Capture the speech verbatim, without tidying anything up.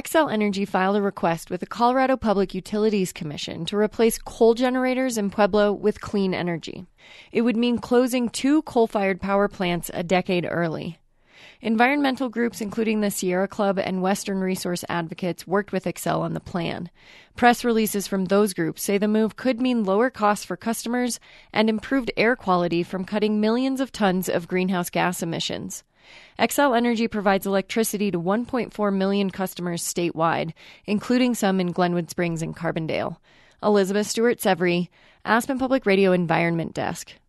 Xcel Energy filed a request with the Colorado Public Utilities Commission to replace coal generators in Pueblo with clean energy. It would mean closing two coal-fired power plants a decade early. Environmental groups including the Sierra Club and Western Resource Advocates worked with Xcel on the plan. Press releases from those groups say the move could mean lower costs for customers and improved air quality from cutting millions of tons of greenhouse gas emissions. Xcel Energy provides electricity to one point four million customers statewide, including some in Glenwood Springs and Carbondale. Elizabeth Stewart-Severy, Aspen Public Radio Environment Desk.